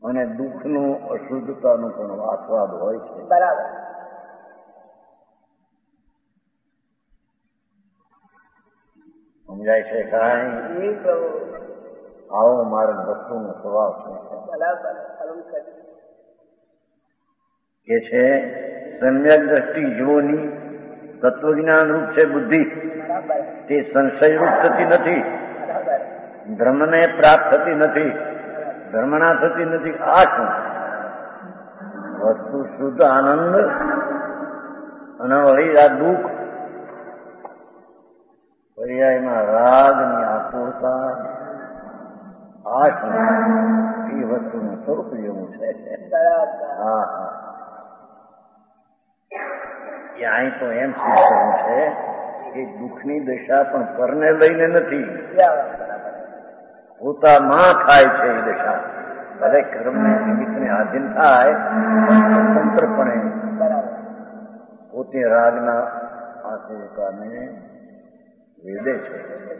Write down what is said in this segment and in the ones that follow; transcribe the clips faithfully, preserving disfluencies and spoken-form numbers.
અને દુઃખનું અશુદ્ધતાનું પણ આસ્વાદ હોય છે. બરાબર. સમજાય છે કાંઈ? આવો માર્ગ વસ્તુનો સ્વભાવ છે. કે છે સમ્યક દ્રષ્ટિ જીવોની તત્વજ્ઞાન રૂપ છે બુદ્ધિ, તે સંશય રૂપ થતી નથી, ધર્મને પ્રાપ્ત થતી નથી, ધર્મણા થતી નથી. આ શું? વસ્તુ શુદ્ધ આનંદ અને વળી આ દુઃખ, પર્યાયમાં રાગની આતુરતા, આ શું? એ વસ્તુનું સ્વરૂપ જેવું છે. હા હા એ અહીં તો એમ સિદ્ધ કરવું છે કે દુઃખની દશા પણ પરને લઈને નથી, પોતામાં થાય છે. એ દશા ભલે કર્મને નિમિત્તને આધીન થાય, સ્વતંત્રપણે પોતે રાગના આતુરતાને વેદે છે.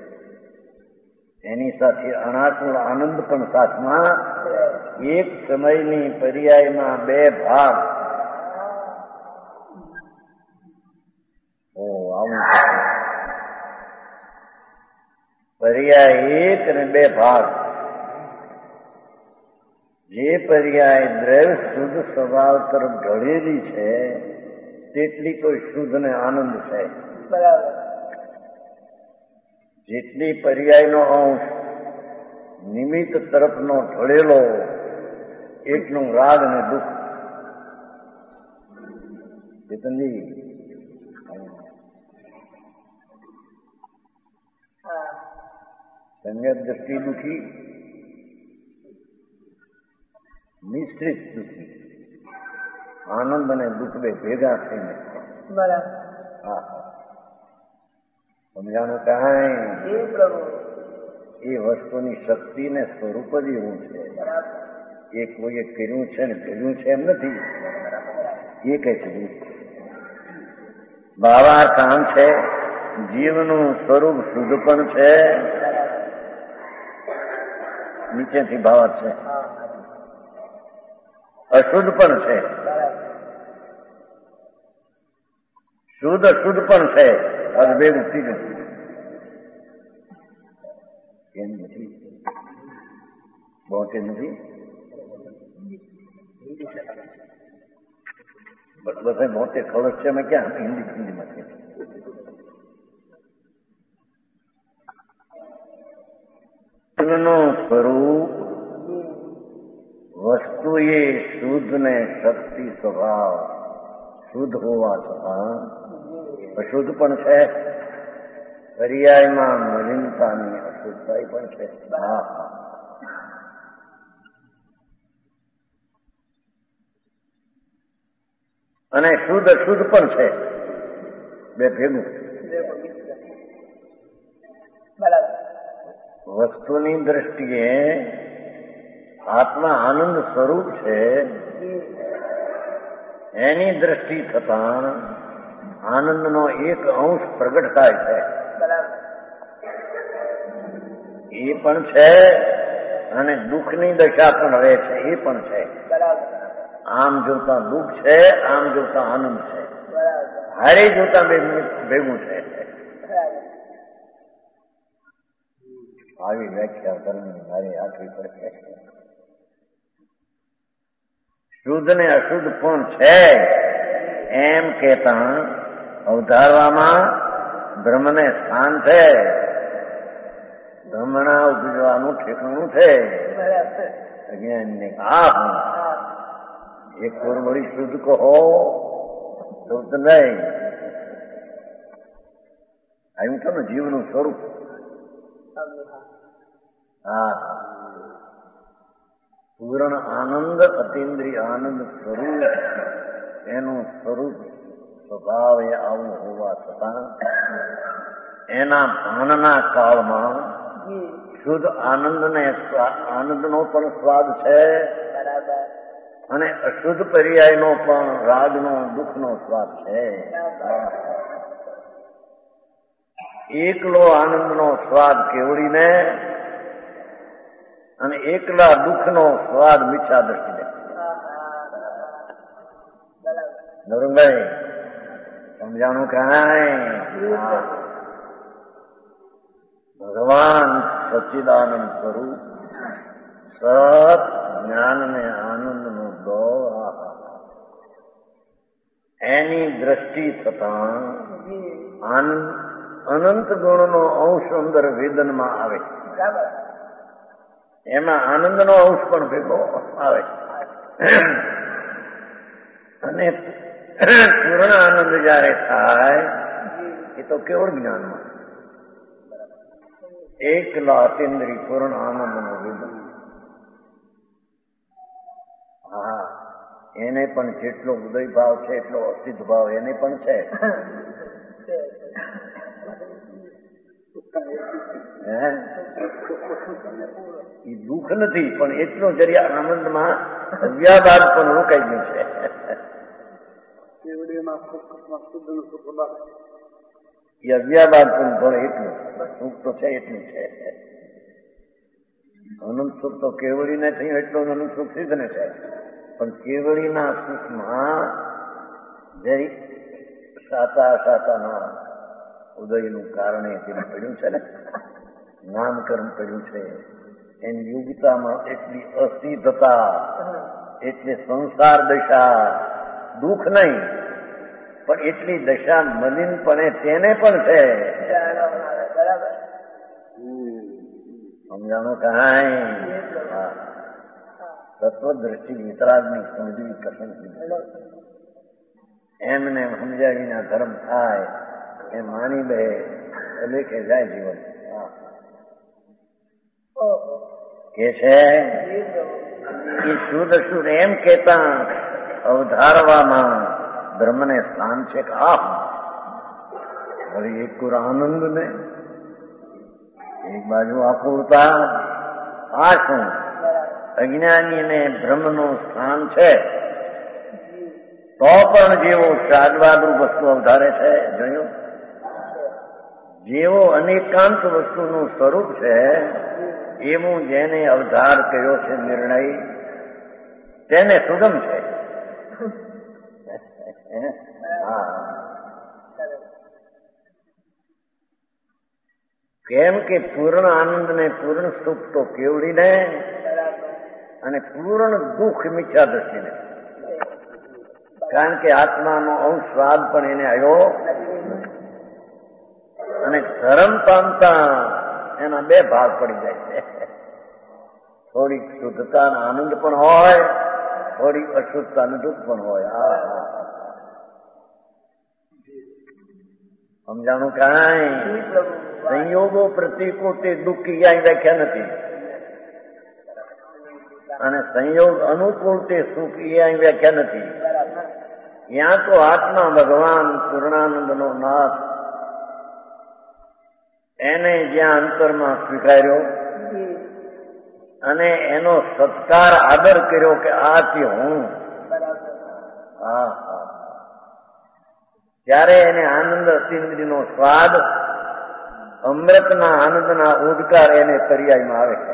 એની સાથે અનાકુળ આનંદ પણ સાથમાં, એક સમયની પર્યાયમાં બે ભાગ. ઓ આવું પર્યાય એક અને બે ભાગ. જે પર્યાય દ્રવ્ય શુદ્ધ સ્વભાવ તરફ ઢળેલી છે તેટલી કોઈ શુદ્ધ ને આનંદ છે. બરાબર. જેટલી પર્યાયનો અંશ નિમિત્ત તરફનો ઢળેલો એટલું રાગ અને દુઃખ. ચેતનજી સમ્યક દ્રષ્ટિ દુઃખી, મિશ્રિત દુઃખી, આનંદ અને દુઃખ બે ભેગા થઈને. બરાબર. હા સમજાણું કાંઈ? એ વસ્તુની શક્તિ ને સ્વરૂપ જ એવું છે. એ કોઈએ કર્યું છે ને કર્યું છે એમ નથી. એ કઈ છે ભાવાર્થ આમ છે, જીવનું સ્વરૂપ શુદ્ધ પણ છે, નીચેથી ભાવાર્થ છે, અશુદ્ધ પણ છે. શુદ્ધ અશુદ્ધ પણ છે. હવે બે મુક્તિ નથી. કેમ નથી? બોતે નથી. બધા મોટે ખબર છે. અમે ક્યાં હિન્દી હિન્દીમાં છે. નું સ્વરૂપ વસ્તુ એ શુદ્ધ ને શક્તિ સ્વભાવ શુદ્ધ હોવા છતાં અશુદ્ધ પણ છે. પર્યાયમાં મલિનતાની અશુદ્ધતા પણ છે. હા અને શુદ્ધ અશુદ્ધ પણ છે. બે ભેગું. વસ્તુની દ્રષ્ટિએ આત્મા આનંદ સ્વરૂપ છે. એની દ્રષ્ટિ થતાં આનંદનો એક અંશ પ્રગટ થાય છે. એ પણ છે અને દુઃખની દશા પણ રહે છે. એ પણ છે. આમ જોતા દુઃખ છે, આમ જોતા આનંદ છે. હારે જોતા ભેગું છે. આવી વ્યાખ્યા કરવાની મારી આખરી પડે. શુદ્ધ ને અશુદ્ધ પણ છે એમ કહેતા અવધારવામાં બ્રહ્મને સ્થાન છે. બ્રહ્મણા ઉપજવાનું ઠેકાણું છે. અજ્ઞાનને આ એક ઓર વળી શુદ્ધ કહો તો નહીં. આવ્યું છે ને જીવનું સ્વરૂપ. હા પૂર્ણ આનંદ, અતિન્દ્રિય આનંદ સ્વરૂપ, એનું સ્વરૂપ સ્વભાવ એ આવું હોવા છતાં એના ભાનના કાળમાં શુદ્ધ આનંદ ને આનંદનો પણ સ્વાદ છે અને અશુદ્ધ પર્યાયનો પણ રાગનો દુઃખનો સ્વાદ છે. એકલો આનંદનો સ્વાદ કેવડીને અને એકલા દુઃખનો સ્વાદ મિથ્યા દ્રષ્ટિ દે. નરુભાઈ સમજાણું કાંઈ? ભગવાન સચ્ચિદાનંદ સ્વરૂપ સત જ્ઞાન ને આનંદ નો દોર એની દ્રષ્ટિ થતા આનંદ અનંત ગુણનો અંશ અંદર વેદનમાં આવે, એમાં આનંદનો અંશ પણ ભેગો આવે અને પૂર્ણ આનંદ જયારે થાય એ તો કેવળ જ્ઞાનમાં એકલા અતિન્દ્રિય પૂર્ણ આનંદ નો વેદન. હા, એને પણ જેટલો ઉદય ભાવ છે એટલો અસિદ્ધ ભાવ એને પણ છે. એ દુઃખ નથી પણ એટલો જરિયા આનંદમાં અવ્યાબાદ પણ રોકાઈ ગયું છે. એ અવ્યાબાદ પણ ભલે એટલું સુખ તો છે એટલું છે. અનંત સુખ તો કેવળી ને થયું એટલું અનંત સુખ સિદ્ધ ને છે, પણ કેવળીના સુખમાં જઈ સાતા સાતાના ઉદયનું કારણે તેને પડ્યું છે ને, નામકરણ પડ્યું છે. એની યોગતામાં એટલી અસિદ્ધતા, એટલે સંસાર દશા દુઃખ નહીં પણ એટલી દશા મલિનપણે તેને પણ છે. સમજાણું કાંઈ? તત્વદ્રષ્ટિ વિતરાગની સમજવી કઠિન એમને સમજ્યા વિના ધર્મ થાય એ માની બે લેખે જાય જીવન. કે છે એ શુદ્ધ શુદ્ધ એમ કેતા અવધારવામાં બ્રહ્મને સ્થાન છે કે આ વળી એક કુર આનંદ ને એક બાજુ આકુળતા. આ શું અજ્ઞાનીને બ્રહ્મનું સ્થાન છે તો પણ જેવો શાદવાદરૂપ વસ્તુ અવધારે છે, જોયું, જેવો અનેકાંત વસ્તુનું સ્વરૂપ છે એવું જેને અવધાર કર્યો છે નિર્ણય તેને સુગમ છે. કેમ કે પૂર્ણ આનંદ ને પૂર્ણ સુખ તો કેવડીને અને પૂર્ણ દુઃખ મિથ્યા દ્રષ્ટિને, કારણ કે આત્માનો અંશ સ્વાદ પણ એને આવ્યો અને ધર્મ પામતા એના બે ભાગ પડી જાય છે. થોડીક શુદ્ધતા આનંદ પણ હોય, થોડીક અશુદ્ધતા દુઃખ પણ હોય. સમજાણું કાંઈ? સંયોગો પ્રતિકો તે દુઃખ ક્યાંય વ્યાખ્યા નથી અને સંયોગ અનુકૂળ તે સુખ ક્યાંય વ્યાખ્યા નથી. ત્યાં તો આત્મા ભગવાન પૂર્ણાનંદનો નાથ એને જ્યાં અંતરમાં સ્વીકાર્યો અને એનો સત્કાર આદર કર્યો કે આ તે હું, હા હા, ત્યારે એને આનંદ અતિન્દ્રિયનો સ્વાદ અમૃતના આનંદના ઉદકાર એને પર્યાયમાં આવે છે.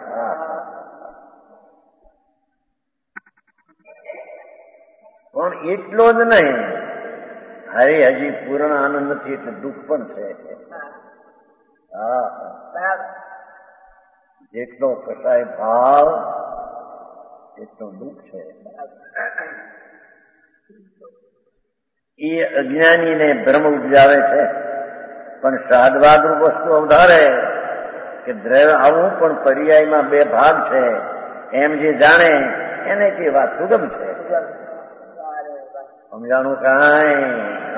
પણ એટલો જ નહીં, હરે હજી પૂર્ણ આનંદ નથી એટલે દુઃખ પણ છે. હા, જેટલો કસાય ભાવ એટલો દુઃખ છે. એ અજ્ઞાનીને ભ્રમ ઉપજાવે છે પણ સાદવાદરૂપ વસ્તુ અવધારે કે દ્રવ્ય આવું પણ પર્યાયમાં બે ભાગ છે એમ જે જાણે એને કે વાત સુગમ છે. સમજાણું કાંઈ?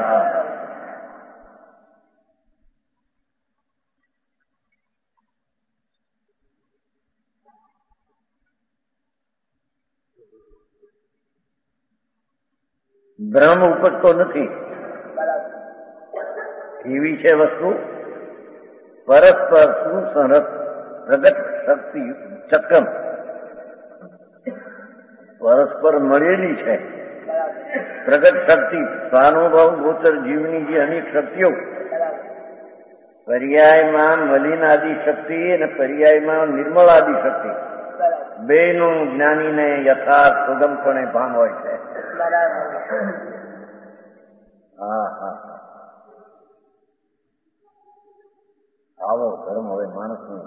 ભ્રમ ઉપજતો નથી. કેવી છે વસ્તુ? પરસ્પર સુસંરત પ્રગટ શક્તિ ચક્રમ પરસ્પર મળેલી છે. પ્રગટ શક્તિ સ્વાનુભવ ગોચર જીવની જે અનેક શક્તિઓ, પર્યાયમાં મલિન આદિ શક્તિ અને પર્યાયમાં નિર્મળ આદિ શક્તિ, બેનું જ્ઞાનીને યથાર્થ સુગમપણે ભાન હોય છે. હા હા આવો ધર્મ હવે માણસને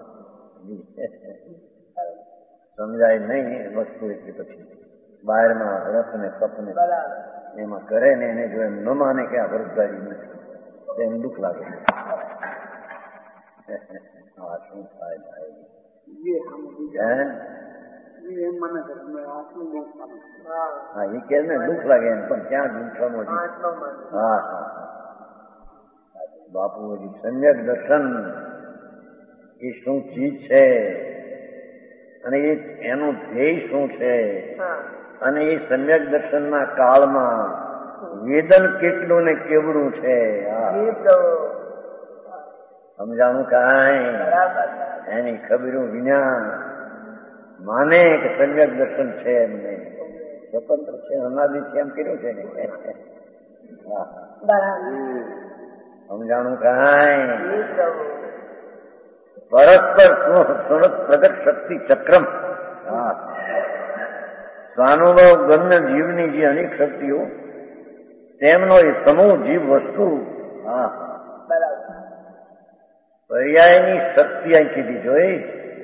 સમજાય નહીં વસ્તુ એટલી પછી બહારમાં રસ ને તપને એમાં કરે ને એને જો એમ ન માને કે આ વરદારી નથી તો એમ દુઃખ લાગે. હા શું થાય થાય હા એ કે ને દુઃખ લાગે એમ પણ ક્યાં દુઃખમાં હા હા બાપુ હજી સમ્યક દર્શન એ શું ચીજ છે અને એ એનું ધ્યેય શું છે અને એ સમ્યક દર્શનના કાળમાં વેદન કેટલું ને કેવડું છે સમજાણું કાંઈ એની ખબરું વિના માને કે સમ્યક દર્શન છે એમને સ્વતંત્ર છે અનાદિ છે એમ કર્યું છે ને સમજાણું કાંઈ પરસ્પર સુરત પ્રગટ શક્તિ ચક્રમ સ્વાનુભવ ગમ્ય જીવની જે અનેક શક્તિઓ તેમનો એ સમૂહ જીવ વસ્તુ હા પર્યાયની શક્તિ આ કીધી જોઈ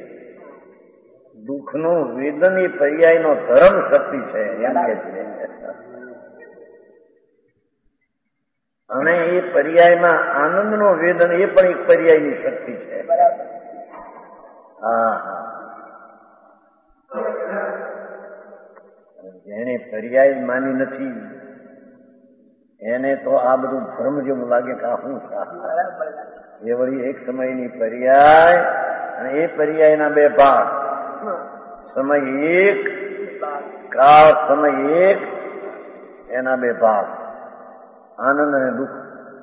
દુઃખનું વેદન એ પર્યાયનો ધર્મ શક્તિ છે એમ કે છે અને એ પર્યાયમાં આનંદનો વેદન એ પણ એક પર્યાયની શક્તિ છે. હા હા જેને પર્યાય માની નથી એને તો આ બધું ભ્રમ જેવું લાગે કે આ શું એ વળી એક સમયની પર્યાય અને એ પર્યાયના બે ભાગ સમય એક કાળ સમય એક એના બે ભાગ આનંદ અને દુઃખ.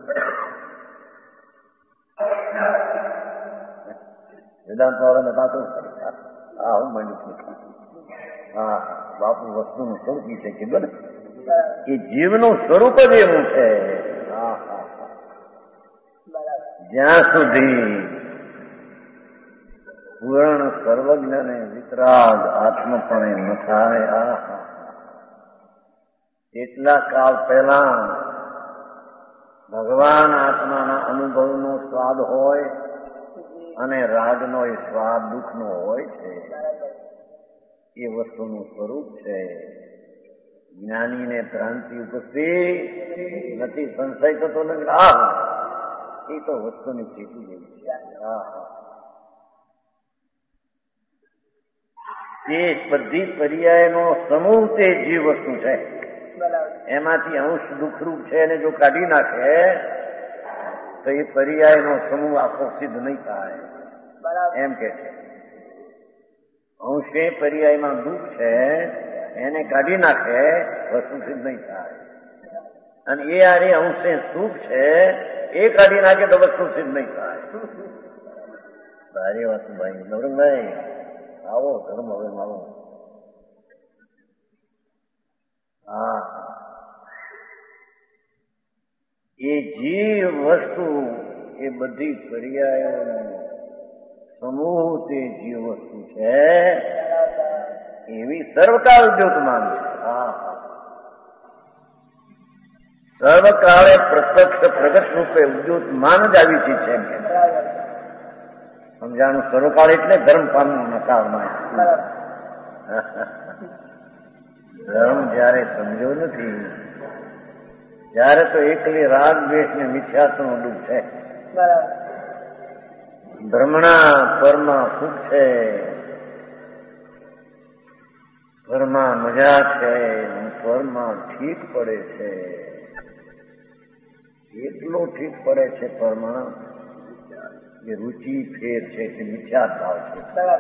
વેદાંત વાળાને વાતો હા હું માનું છું હા બાપુ વસ્તુનું સ્વરૂપ છે કીધું ને એ જીવનું સ્વરૂપ જ એવું છે. હા હા જ્યાં સુધી પૂર્ણ સર્વજ્ઞ ને વિતરાગ આત્મપણે ન થાય આ એટલા કાળ પહેલા ભગવાન આત્માના અનુભવનો સ્વાદ હોય અને રાગનો એ સ્વાદ દુઃખનો હોય છે. એ વસ્તુનું સ્વરૂપ છે. જ્ઞાનીને ભ્રાંતિ ઉપજતી નથી સંશય થતો નથી આ એ તો વસ્તુની સ્થિતિ જેવી છે. એ બધી પર્યાયનો સમૂહ તે જીવ વસ્તુ છે. એમાંથી અંશ દુઃખરૂપ છે એને જો કાઢી નાખે તો એ પર્યાયનો સમૂહ આખો સિદ્ધ નહીં થાય એમ કે છે. અંશે પર્યાયમાં દુઃખ છે એને કાઢી નાખે વસ્તુ સિદ્ધ નહીં થાય અને એ આરે અંશે સુખ છે એ કાઢી નાખે તો વસ્તુ સિદ્ધ નહીં થાય. સારી વાત ભાઈ નવરંગભાઈ આવો ધર્મ હવે મારો હા એ જીવ વસ્તુ એ બધી પર્યાયો સમૂહ તે જીવ વસ્તુ છે એવી સર્વકાળ ઉદ્યોતમાન છે. હા સર્વકાળે પ્રત્યક્ષ પ્રગટ રૂપે ઉદ્યોતમાન જ આવી ચીજ છે એમ કે સમજાણું. સર્વકાળ એટલે ધર્મ પામવું કાળમાં ધર્મ જયારે સમજો નથી ત્યારે તો એકલી રાગ દ્વેષ ને મિથ્યાત્વનું દુઃખ છે. ધર્મના પરમાં સુખ છે પરમાં મજા છે પરમાં ઠીક પડે છે એટલો ઠીક પડે છે પરમાં એ રુચિ ફેર છે કે મિથ્યા ભાવ છે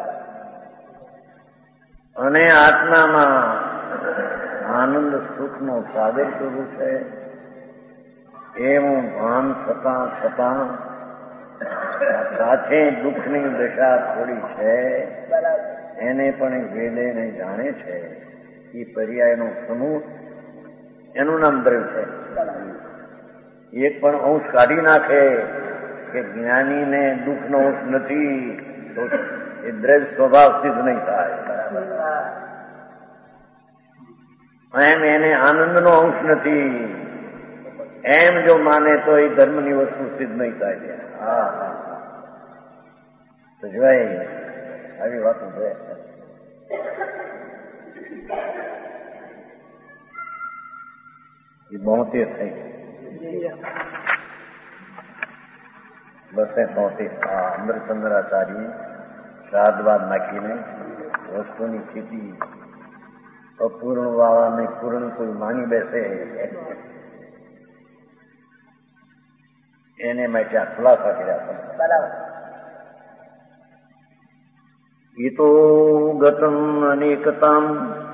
અને આત્મામાં આનંદ સુખનો સાગર સ્વરૂપ છે એવું ભાન થતા થતા સાથે દુઃખની દશા થોડી છે એને પણ વેદે ને જાણે છે. એ પર્યાયનો સમૂહ એનું નામ દ્રવ્ય છે. એક પણ અંશ કાઢી નાખે કે જ્ઞાનીને દુઃખનો અંશ નથી તો એ દ્રવ્ય સ્વભાવ સિદ્ધ નહીં થાય. એમ એને આનંદનો અંશ નથી એમ જો માને તો એ ધર્મની વસ્તુ સિદ્ધ નહીં થાય. હા હા તો જોવાય આવી વાતો છે. એ બોતેર થઈ બસે બોતેર. આ અમરચંદ્રાચાર્ય શ્રાદ્ધવાદ નાખીને વસ્તુની સ્થિતિ અપૂર્ણ વાળાને પૂર્ણ કોઈ માની બેસે એને માટે આ ખુલાસા કર્યા. બરાબર. ઈતો ગતમ અનેકતામ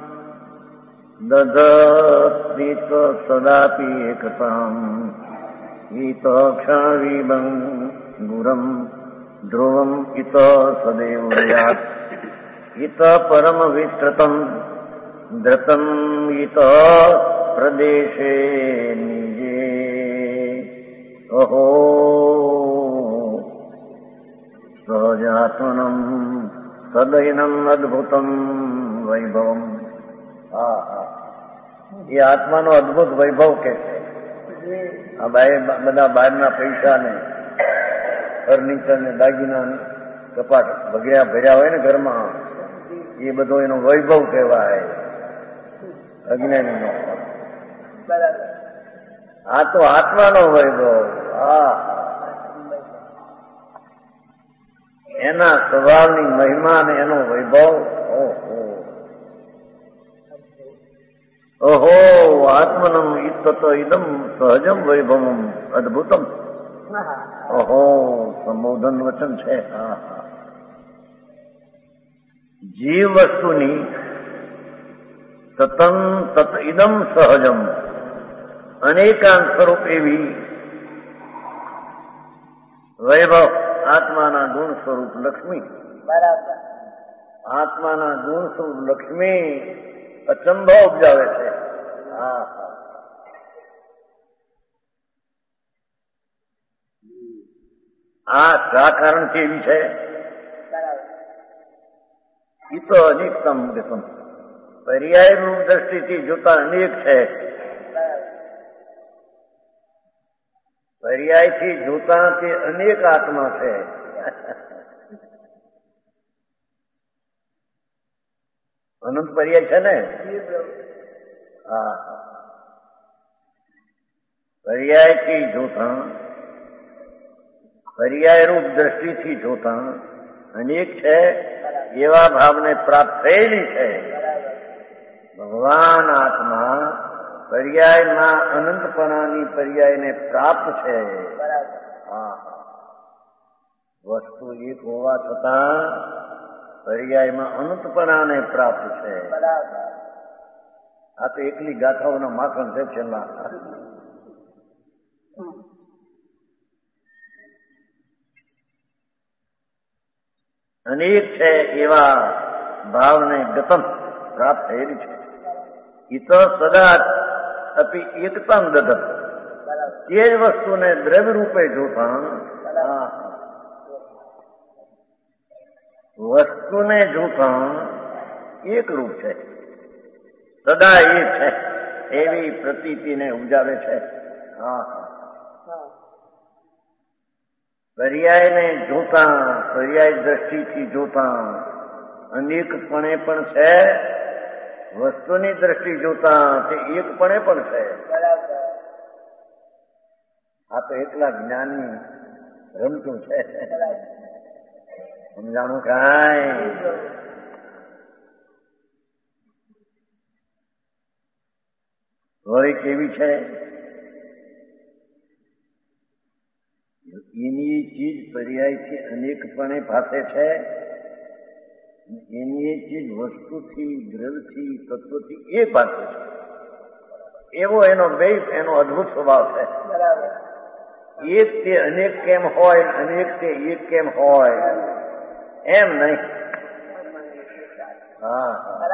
દધત્રિત સદાપી એકતામ ઈત ક્ષણવિબં ગુરમ ધ્રુવમ ઈત સદૈવ યાત ઈત પરમ વિસ્તૃતમ ધૃતમ ઈત પ્રદેશે નિજે અહો સહજાત્મનમ સદૈનમ અદભુતમ વૈભવમ. હા હા એ આત્માનો અદભુત વૈભવ કે છે. આ બધા બહારના પૈસા ને ફર્નિચર ને દાગીના કપાટ બગડ્યા ભર્યા હોય ને ઘરમાં એ બધો એનો વૈભવ કહેવાય અજ્ઞાનીનો. આ તો આત્માનો વૈભવ. હા એના સ્વભાવની મહિમા ને એનો વૈભવ. ઓહો આત્મનમ ઇત્તત ઇદમ સહજમ વૈભવમ અદભુતમ. ઓહો સંબોધન વચન છે. હા હા જીવ વસ્તુની તતમ તત ઇદમ સહજમ અનેકાંત સ્વરૂપ એવી વૈભવ આત્માના ગુણ સ્વરૂપ લક્ષ્મી. બરાબર. આત્માના ગુણ સ્વરૂપ લક્ષ્મી અચંબો ઉપજાવે છે. હા આ શા કારણથી એવી છે? એ તો અનેકતમ ગતમ પર્યાય રૂપ દ્રષ્ટિથી જોતા અનેક છે. પર્યાયથી જોતા તે અનેક આત્મા છે. અનંત પર્યાય છે ને. હા પર્યાયથી જોતા પર્યાય રૂપ દ્રષ્ટિથી જોતા અનેક છે એવા ભાવને પ્રાપ્ત થયેલી છે. ભગવાન આત્મા પર્યાયમાં અનંતપણાની પર્યાયને પ્રાપ્ત છે. હા વસ્તુ એક હોવા છતાં પર્યાયમાં અનંતપણાને પ્રાપ્ત છે. આ તો એકલી ગાથાઓના માખણ છે. છેલ્લા અનેક છે એવા ભાવને ગતમ પ્રાપ્ત થયેલી છે. ઈ તો સદા અપી એકતામ દધત તે જ વસ્તુને દ્રવ્ય રૂપે જોતા વસ્તુને જોતા એક રૂપ છે. સદા એક છે એવી પ્રતીતિને ઉપજાવે છે. હા પર્યાયને જોતા પર્યાય દ્રષ્ટિથી જોતા અનેકપણે પણ છે. વસ્તુની દ્રષ્ટિ જોતા તે એકપણે પણ છે. આ તો એકલા જ્ઞાનની રમતું છે. સમજાણું કાંઈ? વળી કેવી છે? એની ચીજ પર્યાયથી અનેકપણે ભાષે છે. એની ચીજ વસ્તુથી દ્રવ્યથી તત્વથી એક ભાષે છે. એવો એનો બે એનો અદભુત સ્વભાવ છે. એક તે અનેક કેમ હોય અનેક તે એક કેમ હોય એમ નહીં. હા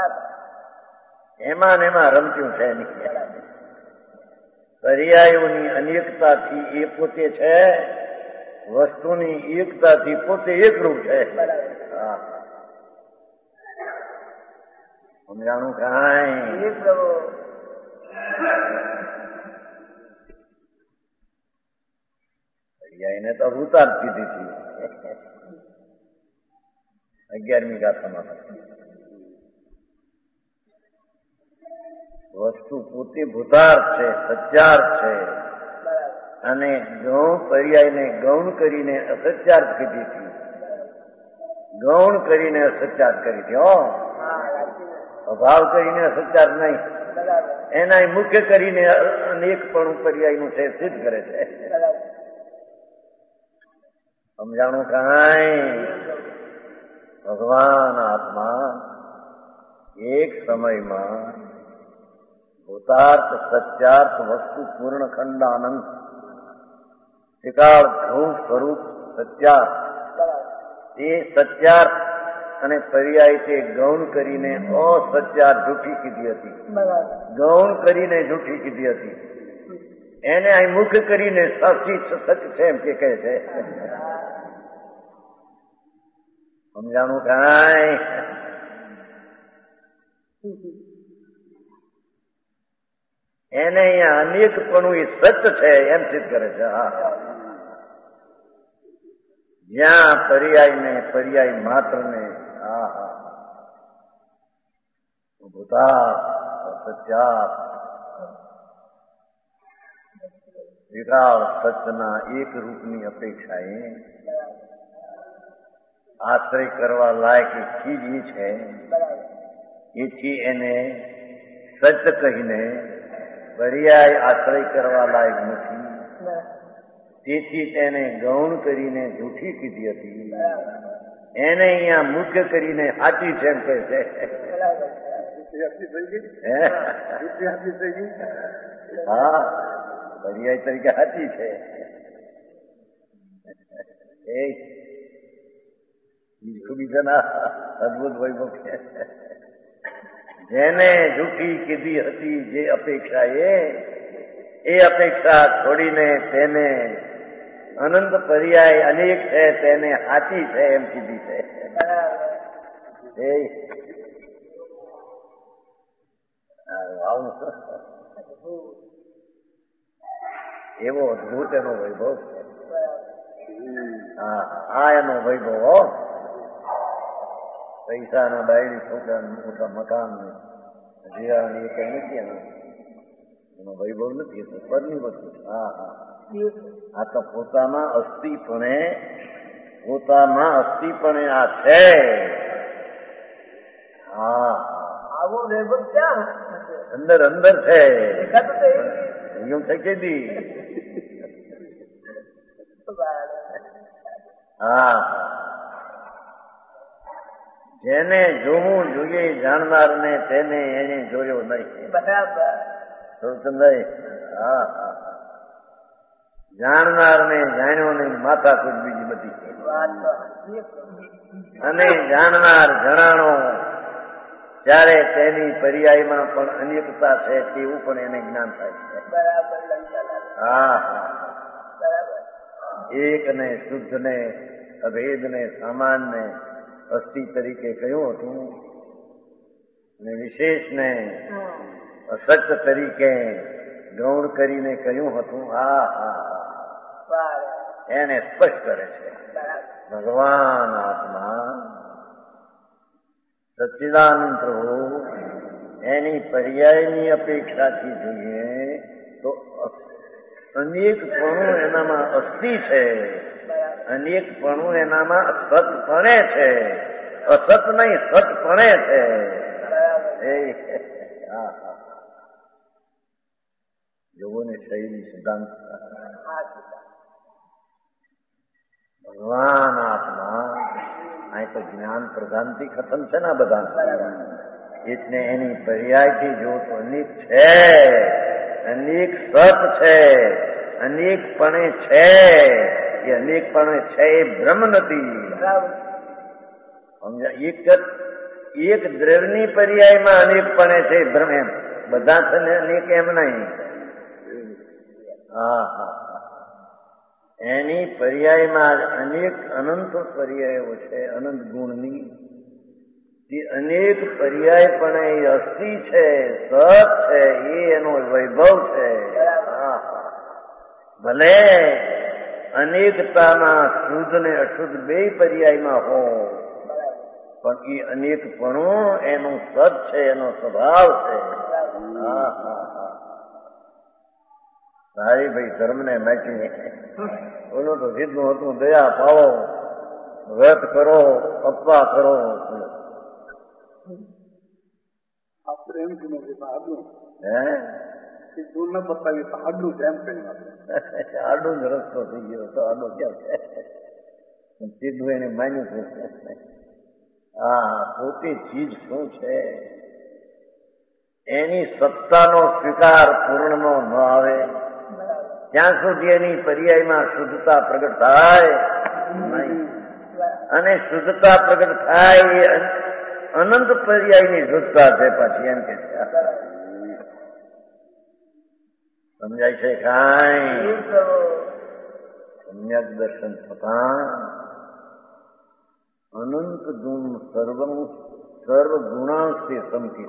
એમાં ને એમાં રમતું છે નહીં. પર્યાયોની અનેકતાથી એ પોતે છે. વસ્તુની એકતાથી પોતે એકરૂપ છે. સમજાણું કાંઈ એને તો અવતાર કીધી હતી અગિયારમી ગાથામાં. વસ્તુ પોતે ભૂતાર્થ છે, સત્યાર્થ છે, અને ગૌણ પર્યાયને ગૌણ કરીને અસત્યાર્થ કીધી હતી. ગૌણ કરીને અસત્યાર્થ કરી હતી. હો, અભાવ કરીને અસત્યાર્થ નહીં, એના મુખ્ય કરીને અનેક પણ પર્યાયનું છે સિદ્ધ કરે છે. સમજાણું કાંઈ? ભગવાન આત્મા એક સમયમાં ભૂતાર્થ સત્યાર્થ વસ્તુ પૂર્ણ ખંડાનંદ ત્રિકાળ ધ્રુવ સ્વરૂપ સત્યાર્થ, એ સત્યાર્થ અને પર્યાય તે ગૌણ કરીને અસત્યાર્થ જૂઠી કીધી હતી. ગૌણ કરીને જૂઠી કીધી હતી. એને અહીં મુખ્ય કરીને સાચી સચ છે એમ કે કહે છે. સમજાણું કાંઈ? એને અહીંયા અનેકપણું એ સત્ય છે એમ સિદ્ધ કરે છે. હા, જ્યાં પર્યાય ને પર્યાય માત્ર ને હા હા ભૂતા સત્યા વિરાળ સત્યના એક રૂપની અપેક્ષાએ આશ્રય કરવા લાયક એક ચીજ એ છે. એથી એને સત્ય કહીને પર્યાય આશ્રય કરવા લાયક નથી. તેથી તેને ગૌણ કરીને જૂઠી કીધી હતી. એને અહીંયા મુખ્ય કરીને સાચી છે એમ કહે છે. હા, પર્યાય તરીકે સાચી છે. એ બીજાના અદભુત વૈભવ છે. જેને જૂઠી કીધી હતી જે અપેક્ષા એ એ અપેક્ષા છોડીને તેને અનંત પર્યાય અનેક છે તેને સાચી છે એમ કીધી છે. એવો અદભુત એનો વૈભવ છે. હા, આ એનો વૈભવ. પૈસાના બાયડી છોકરા મોટા મકાન જીરાની એ કઈ નથી એનો એનો વૈભવ નથી. એ તો પરની વસ્તુ. હા હા, આ તો પોતામાં અસ્થિપણે પોતામાં અસ્થિપણે આ છે. હા, આવો વૈભવ ક્યાં અંદર અંદર છે. એવું થઈ કીધી. હા, જેને જોવું જોઈએ જાણનારને તેને એને જોયો નહીં. બરાબર. હા હા, જાણનારને જાણ્યો નહીં. માથા કુદ બીજી બધી. અને જાણનાર જણાણો ત્યારે તેની પર્યાયમાં પણ અનેકતા છે તેવું પણ એને જ્ઞાન થાય છે. બરાબર. હા હા, એક ને શુદ્ધ ને અભેદ ને સામાન્ય અસ્થિ તરીકે કહ્યું હતું, અને વિશેષને અસત્ય તરીકે ગૌણ કરીને કહ્યું હતું. હા હા, એને સ્પષ્ટ કરે છે. ભગવાન આત્મા સચ્ચિદાનંદ પ્રભુ એની પર્યાયની અપેક્ષાથી જોઈએ તો અનેકપણું એનામાં અસ્થિ છે, અનેકપણું એનામાં સતપણે છે. અસત નહીં, સતપણે છે. હા હા, જોગોને શૈલી સિદ્ધાંત. ભગવાન આત્મા અહીં તો જ્ઞાન પ્રધાનથી ખતમ છે ને બધા. એટલે એની પર્યાયથી જો તો અનેક છે, અનેક સત છે, અનેકપણે છે. એ અનેકપણે છે એ બ્રહ્મ નથી. સમજા? એક એક દ્રવ્યની પર્યાયમાં અનેકપણે છે બ્રહ્મ. એમ બધા છે ને અનેક એમ નહીં. હા હા, એની પર્યાયમાં અનેક અનંત પર્યાયો છે. અનંત ગુણની એ અનેક પર્યાય પણ એ અસ્થિ છે, સત છે, એ એનો વૈભવ છે. ભલે અનેકતાના શુદ્ધ ને અશુદ્ધ બે પર્યાયમાં હો, પણ એ અનેકપણું એનું સત છે, એનો સ્વભાવ છે. હા હા હા સારી ભાઈ ધર્મને નાખી ઓલું તો સીધું હતું, દયા પાવો, વ્રત કરો, અપવા કરો. આપણે એમ કીધું કે આડું હે દૂર ન બતાવીએ તો આડું જ એમ કહ્યું. આડું જ રસ્તો થઈ ગયો તો આડો ક્યાં છે? સીધું એને માન્યું છે. હા પોતે ચીજ શું છે એની સત્તાનો સ્વીકાર પૂર્ણનો ન આવે ત્યાં સુધી એની પર્યાયમાં શુદ્ધતા પ્રગટ થાય નહીં. અને શુદ્ધતા પ્રગટ થાય એ અનંત પર્યાયની શુદ્ધતા છે. પાછી એમ કે સમજાય છે કાંઈ? સમ્યક દર્શન થતા અનંત ગુણ સર્વ સર્વ ગુણાંશથી સંકિત,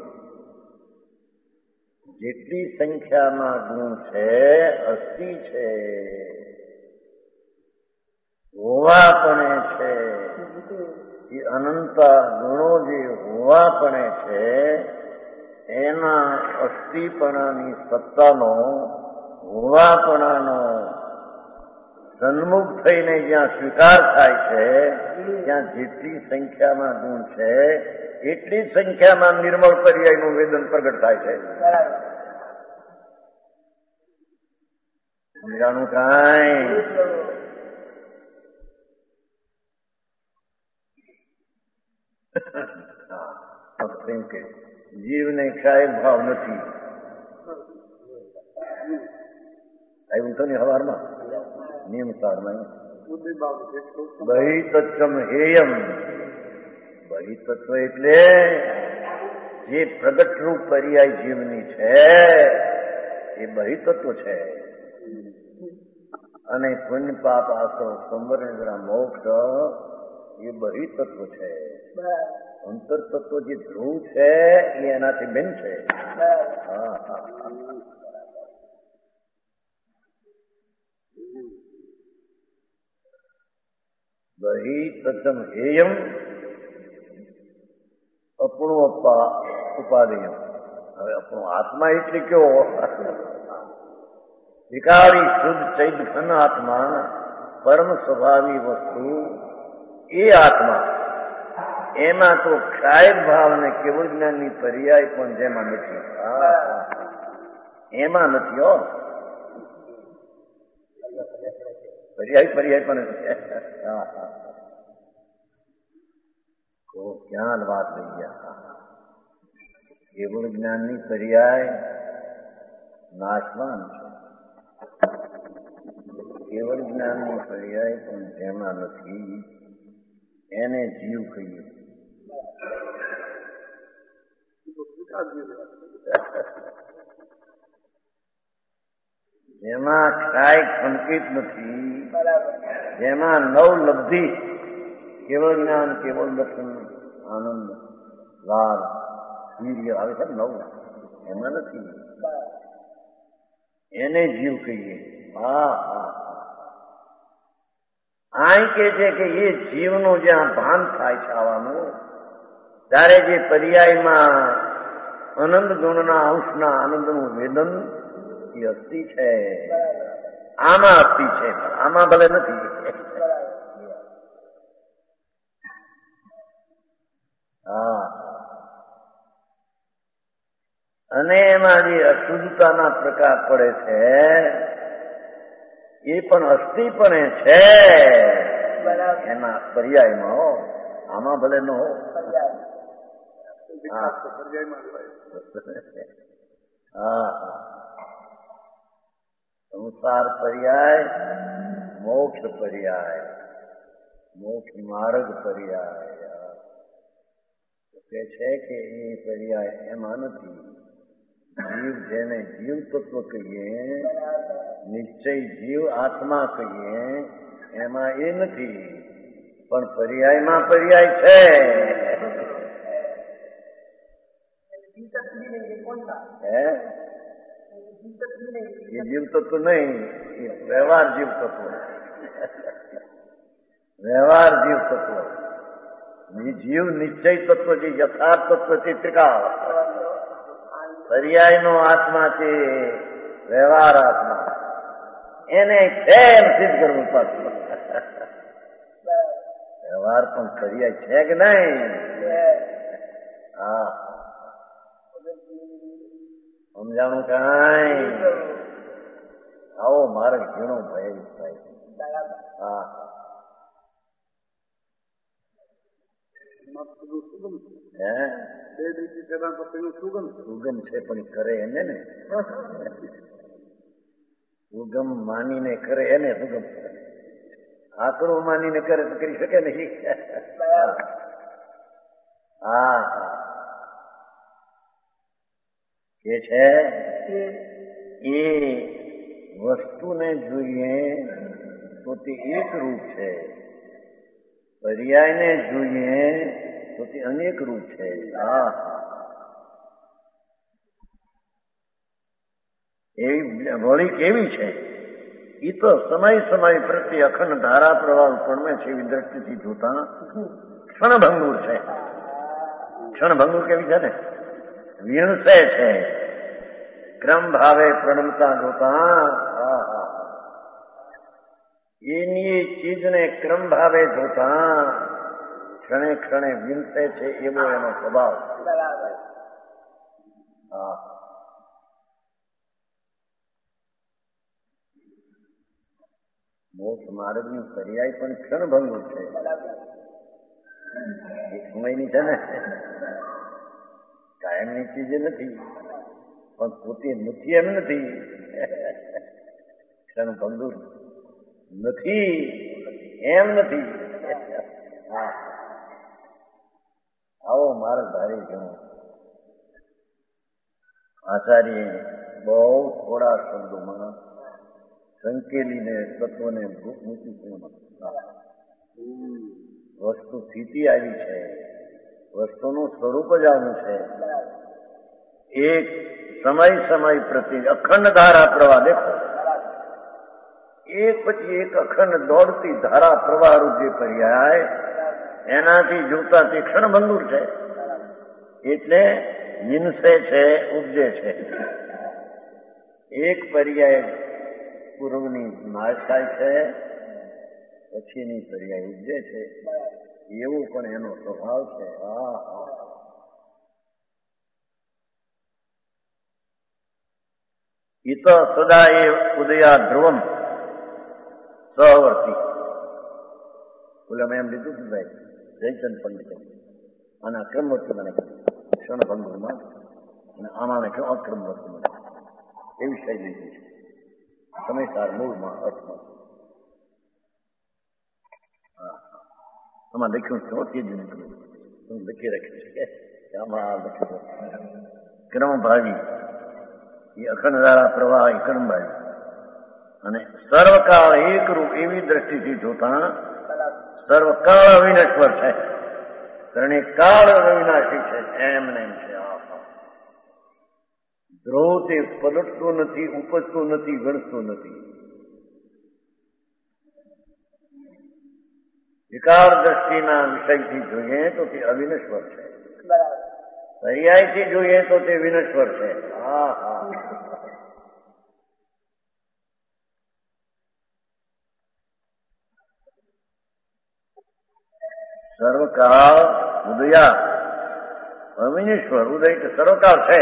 જેટલી સંખ્યામાં ગુણ છે અસ્થિ છે, હોવાપણે છે, એ અનંત ગુણો જે હોવાપણે છે એના અસ્થિપણાની સત્તાનો હોવાપણાનો સન્મુખ થઈને જ્યાં સ્વીકાર થાય છે ત્યાં જેટલી સંખ્યામાં ગુણ છે એટલી જ સંખ્યામાં નિર્મળ પર્યાયનું વેદન પ્રગટ થાય છે. સમજાણું કાંઈ? એમ કે જીવને કાંઈ ભાવ નથી આવ્યું તો ને હવારમાં નિયમ સારમાં બહિ તત્વ હેયમ. બહિ તત્વ એટલે જે પ્રગટરૂપ પર્યાય જીવની છે એ બહિ તત્વ છે. અને પુણ્ય પાપ આસો સંવર મોક્ષ એ બહિ તત્વ છે. અંતર તત્વ જે ધ્રુવ છે એ એનાથી ભિન્ન છે. હા હા બહિ તત્વ હેયમ અપણું અપા ઉપાદેયમ. હવે આપણો આત્મા એટલે કેવો? વિકારી શુદ્ધ ચૈત ઘન આત્મા, પરમ સ્વભાવી વસ્તુ એ આત્મા. એમાં તો ક્ષાય ભાવ ને કેવળ જ્ઞાનની પર્યાય પણ જેમાં નથી. એમાં નથી હો, પર્યાય પર્યાય પણ નથી. તો ક્યાં વાત લઈ ગયા? કેવળ જ્ઞાનની પર્યાય નાશવાન છે. કેવળ જ્ઞાનની પર્યાય પણ જેમાં નથી એને જીવ કહીએ. જેમાં ક્ષાય ખંડિત નથી, જેમાં નવ લબ્ધિ કેવળ જ્ઞાન, કેવળ દર્શન, આનંદ, લાભ, વીર્ય આવે છે નવ, એમાં નથી, એને જીવ કહીએ. હા હા આ કે છે કે એ જીવનું જ્યાં ભાન થાય છે આવવાનું, ત્યારે જે પર્યાયમાં આનંદ ગુણના અંશના આનંદનું વેદન એ અસ્થિ છે. આમાં અસ્થિ છે, આમાં ભલે નથી. હા અને એમાં જે અશુદ્ધતાના પ્રકાર પડે છે એ પણ અસ્થિપણે છે એના પર્યાયમાં. આમાં ભલે ન હો. હા સંસાર પર્યાય, મોક્ષ પર્યાય, મોક્ષ માર્ગ પર્યાય કે છે કે એ પર્યાય એમાં નથી. જીવ જેને જીવ તત્વ કહીએ, નિશ્ચય જીવ આત્મા કહીએ, એમાં એ નથી, પણ પર્યાયમાં પર્યાય છે. હે એ જીવ તત્વ નહીં, એ વ્યવહાર જીવ તત્વ, વ્યવહાર જીવ તત્વ. જીવ નિશ્ચય તત્વ છે, યથાર્થ તત્વ છે ત્રિકાળ. પર્યાયનો આત્મા છે વ્યવહાર આત્મા, એને છે એમ સિદ્ધ કરવું પડશે. વ્યવહાર પણ પર્યાય છે કે નહીં? હા, સમજાણું કાંઈ? આવો મારે ઘણો ભય થાય. હા, હે સુગમ છે પણ કરે એને ને, સુગમ માનીને કરે એને સુગમ. આકડું માનીને કરે તો કરી શકે નહીં. હા, કે છે એ વસ્તુને જોઈએ તો તે એક રૂપ છે, પર્યાયને જોઈએ તો તે અનેક રૂપ છે. હા, એવી વળી કેવી છે? એ તો સમય સમય પ્રત્યે અખંડ ધારા પ્રવાહ ઉપરમે છે એવી દ્રષ્ટિથી જોતા ક્ષણભંગુર છે. ક્ષણભંગુર કેવી છે ને? વિણસે છે. ક્રમ ભાવે પ્રણમતા જોતા એની ચીજને ક્રમ ભાવે જોતા ક્ષણે ક્ષણે વિનસે છે એવો એનો સ્વભાવ. હા, મોક્ષ માર્ગની પર્યાય પણ ક્ષણભંગુર છે. એક સમયની છે ને, કાયમની ચીજ નથી, પણ પોતે નથી એમ નથી. ક્ષણભંગુર નથી એમ નથી. હા, આવો માર્ગ ધારી ગયો. આચાર્ય બહુ થોડા શબ્દોમાં સંકેલીને તત્વને મૂકી. વસ્તુ સ્થિતિ આવી છે, વસ્તુનું સ્વરૂપ જ આવું છે. એક સમય સમય પ્રત્યે અખંડ ધારા પ્રવાહ દેખો, એક પછી એક અખંડ દોડતી ધારા પ્રવાહ રૂપ જે પર્યાય એનાથી જોતા તે ક્ષણભંગુર છે. એટલે વિનસે છે, ઉપજે છે. એક પર્યાય પૂર્વની નાશ થાય છે, પછીની પર્યાય ઉપજે છે. એવું પણ એનો સ્વભાવ છે. હા, હા, ઈત સદા એ ઉદયા ધ્રુવમ સહવર્તી. બોલે મેં એમ લીધું હતું ભાઈ જયચંદ પંડિત આના ક્રમવર્તી મને ક્ષણભંગુરમાં, અને આમાં કહ્યું અક્રમવર્તી મને. એવી શૈલી છે સમયસાર મૂળમાં અર્થમાં. હા, આમાં લખ્યું છે તે જ નીકળ્યું, હું લખી રાખી છે આમાં લખ્યું ક્રમભાવી એ અખંડ ધારા પ્રવાહ એ ક્રમભાવી. અને સર્વકાળ એકરૂપ એવી દ્રષ્ટિથી જોતા સર્વકાળ અવિનશ્વર છે, કારણ કાળ અવિનાશી છે. એમને એમ છે. ધ્રુવ તે પલટતો નથી, ઉપજતો નથી, ગણતો નથી. વિકાર દ્રષ્ટિના વિષયથી જોઈએ તો તે અવિનશ્વર છે, પર્યાયથી જોઈએ તો તે વિનશ્વર છે. હા, હા, સર્વકાળ ઉદયા અવિનશ્વર. ઉદય તો સર્વકાળ છે,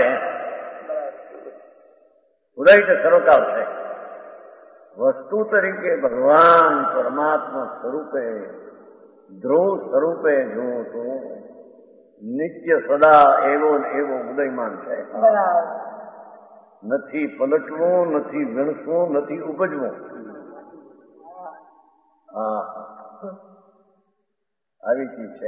ઉદય તો સર્વકાળ છે. વસ્તુ તરીકે ભગવાન પરમાત્મા સ્વરૂપે ધ્રુવ સ્વરૂપે જો તો નિત્ય સદા એવો એવો ઉદયમાન છે. નથી પલટવું, નથી વિણસવું, નથી ઉપજવું. હા, આવી ચીજ છે.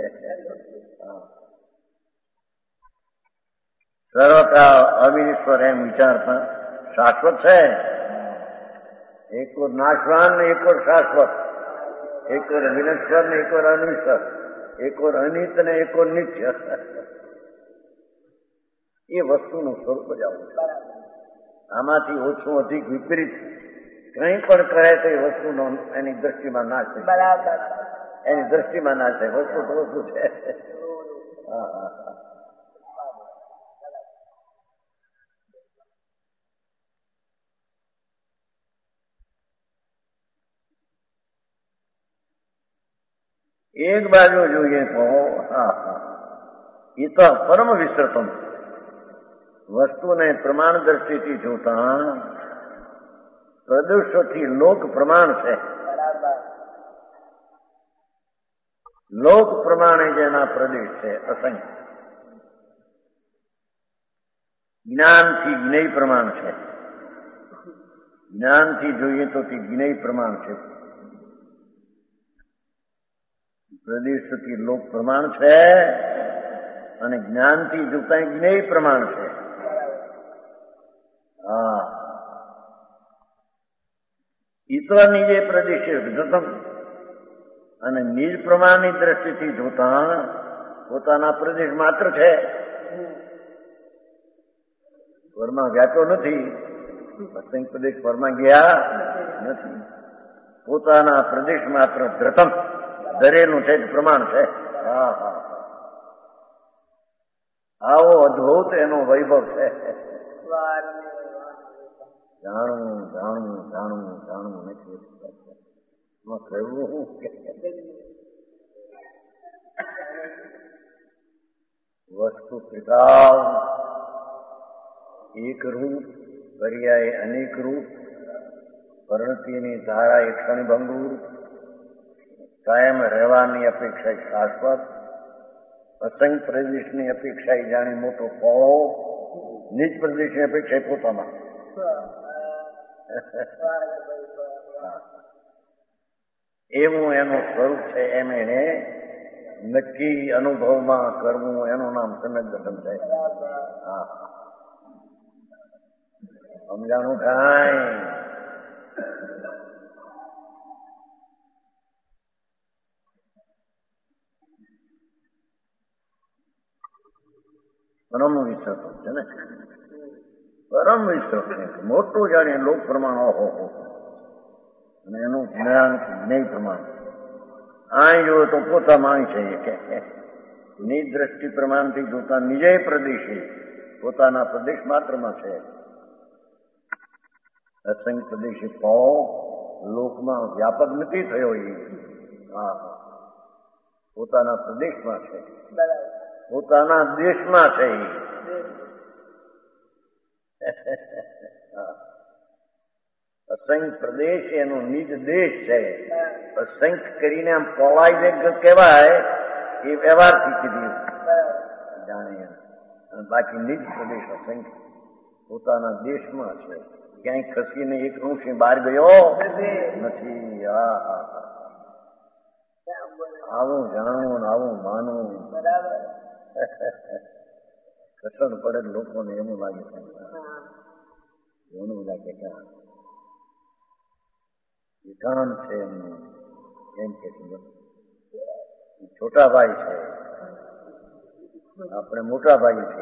સર્વકાળ અવિનશ્વર એમ વિચારતા શાશ્વત છે. એક ઓર નાશવાન ને એક ઓર શાશ્વત, એક ઓર વિનશ્વર ને એક ઓર અનિશ્વર, એક ઓર અનિત ને એક ઓર નિત્ય. એ વસ્તુનું સ્વરૂપ જ આવું છે. આમાંથી ઓછું અધિક વિપરીત કંઈ પણ કરે તો એ વસ્તુનો એની દ્રષ્ટિમાં ના છે, એની દ્રષ્ટિમાં ના છે. વસ્તુ તો વસ્તુ છે. હા હા હા. એક બાજુ જોઈએ તો હા હા એ તો પરમ વિસ્તૃતમ વસ્તુને પ્રમાણ દ્રષ્ટિથી જોતા પ્રદુષથી લોક પ્રમાણ છે. લોક પ્રમાણે જેના પ્રદેશ છે અસંખ્ય. જ્ઞાનથી જ્ઞેય પ્રમાણ છે. જ્ઞાનથી જોઈએ તો તે જ્ઞેય પ્રમાણ છે. પ્રદેશથી લોક પ્રમાણ છે અને જ્ઞાનથી જોતા જ્ઞેય પ્રમાણ છે. હા, ઈશ્વરની જે પ્રદેશ છે જતમ અને નિજ પ્રમાણની દ્રષ્ટિથી જોતા પોતાના પ્રદેશ માત્ર છે. પરમાં વ્યાતો નથી, અસંખ્ય પ્રદેશ પરમાં ગયા નથી. પોતાના પ્રદેશ માત્ર ધ્રતમ ધરેલું છે પ્રમાણ છે. હા હા, આવો અદ્ભુત એનો વૈભવ છે. જાણવું જાણવું જાણવું જાણવું નથી કહેવું વસ્તુ ત્રિકાળ એક રૂપ પર્યાય અનેક રૂપ પ્રવૃત્તિની ધારા એક ક્ષણભંગુર કાયમ રહેવાની અપેક્ષા શાશ્વત અસંખ્ય પ્રદેશની અપેક્ષા જાણી મોટો પોળો નિજ પ્રદેશની અપેક્ષા પોતામાં એવું એનું સ્વરૂપ છે. એમ એને નક્કી અનુભવમાં કરવું એનું નામ સમ્યક દર્શન છે. હા, સમજાણું કાંઈ પરમ વિસ્તૃત છે ને, પરમ વિસ્તૃત છે. મોટું જાણીએ લોક પ્રમાણ ઓહો અને એનું જ્ઞાન જ્ઞેય પ્રમાણ. અહીં જોવો તો પોતામાં છે કે નિજ દ્રષ્ટિ પ્રમાણથી જોતા નિજે પ્રદેશી પોતાના પ્રદેશ માત્રમાં છે. અસંખ્ય પ્રદેશી પાઓ લોકમાં વ્યાપક નથી થયો. એ હા પોતાના પ્રદેશમાં છે, પોતાના દેશમાં છે. અસંખ્ય પ્રદેશ એનો નિજ દેશ છે. અસંખ્ય કરીને આમ પવાય જે કહેવાય એ વ્યવહારથી કીધું જાણીએ. બાકી નિજ પ્રદેશ અસંખ્ય પોતાના દેશમાં છે. ક્યાંય ખસીને એક અંશે બહાર ગયો નથી. હા હા હા, આવું જાણવું આવું માનવું કસણ પડે લોકોને એનું લાગે છે, એવું લાગે કે એકાંત છે એમનું. એમ કે છોટા ભાઈ છે, આપણે મોટા ભાઈ છે.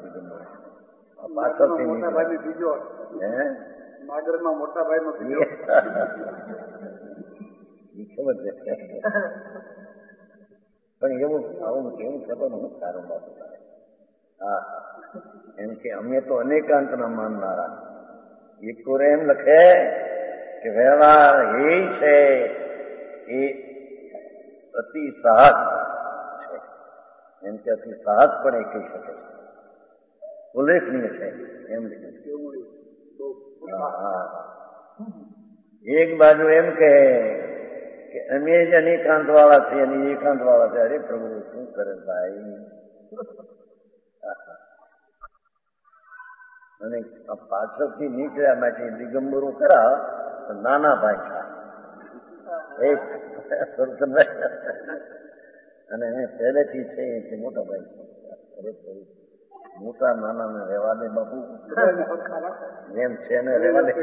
પાછળથી બીજો હે નાગરમાં મોટા ભાઈ નો ખબર છે. પણ એવું આવું એવું થતું હું સારું બાબત. હા, એમ કે અમે તો અનેકાંત ના માનનારા. એક તો એમ લખે કે વ્યવહાર એ છે એ અતિ સાહસ છે. એમ કે અતિ સાહસ પણ એ કહી શકે છે, ઉલ્લેખનીય છે એમ લીધું. એક બાજુ એમ કે અમે જ અનેકાંત વાળા છીએ અને એકાંત વાળા છે. અરે પ્રભુ શું કરે ભાઈ. અને પાછળથી નીકળ્યા માટે દિગંબરો ખરા નાના ભાઈ થાય એક અને પહેલેથી છે મોટા ભાઈ. અરે પ્રભુ મોટા નાના ને રહેવા દે બાપુ, જેમ છે ને રહેવા દે.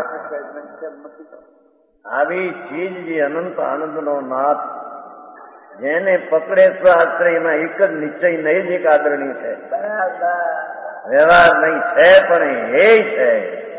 આવી ચીજ જે અનંત આનંદ નો નાથ જેને પકડે સ્વાશ્રયમાં એક જ નિશ્ચય નહીં જ એક આદરણીય છે. વ્યવહાર નહીં છે પણ એ છે.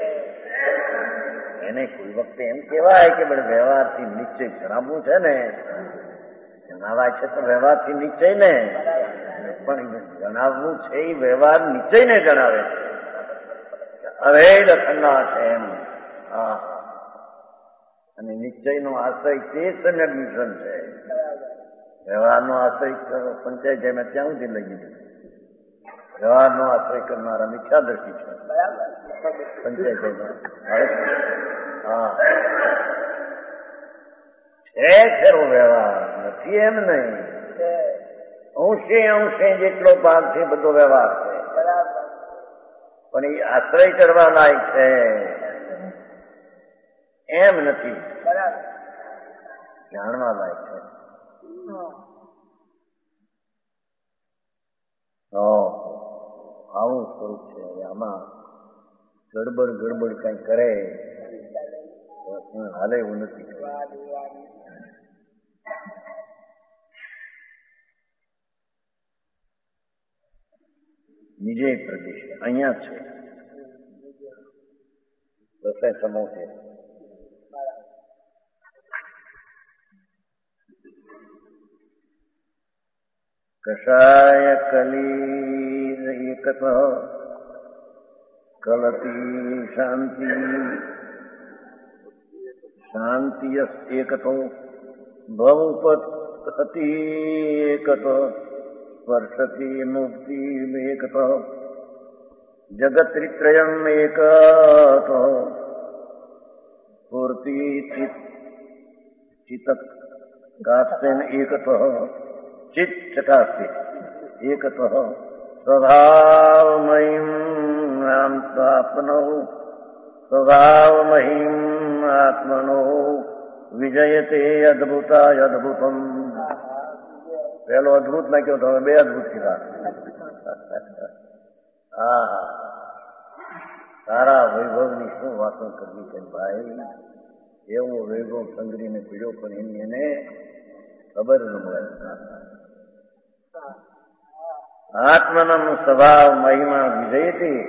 એને કોઈ વખતે એમ કહેવાય કે બધે વ્યવહારથી નિશ્ચય જણાવવું છે ને, જણાવાય છે તો વ્યવહારથી નિશ્ચય ને, પણ જણાવવું છે એ વ્યવહાર નિશ્ચયને જણાવે છે. અભેદ અખંડા છે એમ. હા, અને નિશ્ચયનો આશ્રય તે સમ્યક મિશન છે. વ્યવહારનો આશ્રય પંચાયત જેમ ત્યાં સુધી લઈ દીધું. વ્યવહારનો આશ્રય કરનારા મિથ્યા દ્રષ્ટિ છે. પંચાયત હા છે ખરો વ્યવહાર, નથી એમ નહીં. અંશે અંશે જેટલો ભાગ છે બધો વ્યવહાર છે, પણ એ આશ્રય કરવા લાયક છે એમ નથી, જાણવા લાયક છે. આવું સ્વરૂપ છે. આમાં ગડબડ ગડબડ કઈ કરે હાલે એવું નથી. વિજય પ્રદેશ અહીંયા છે. દસે સમૂહ છે. કષાય કલી એકત કલતી શાંતિ શાંતિયસ એકતો ભવપતિ એકત સ્પર્શતી મુક્તિ એકત જગત્રિત્રયમ એકત સ્ફૂર્તિ ચિત્ત કાસ્તેન એકત ચિત્ત ચકાસ્તે એકત સ્વભાવમયીમ આત્મનો સ્વભાવમહીમ આત્મનો વિજયતે અદ્ભુતાય અદ્ભુતમ. પેલો અદ્ભુત નાખ્યો તો હવે બે અદ્ભુત કીધા. હા, સારા વૈભવની શું વાતો કરવી છે ભાઈ. એવો વૈભવ સંગ્રીને પીડ્યો પણ એની એને ખબર ન મળે. આત્મનમ સ્વભાવ મહિમા વિજયતી.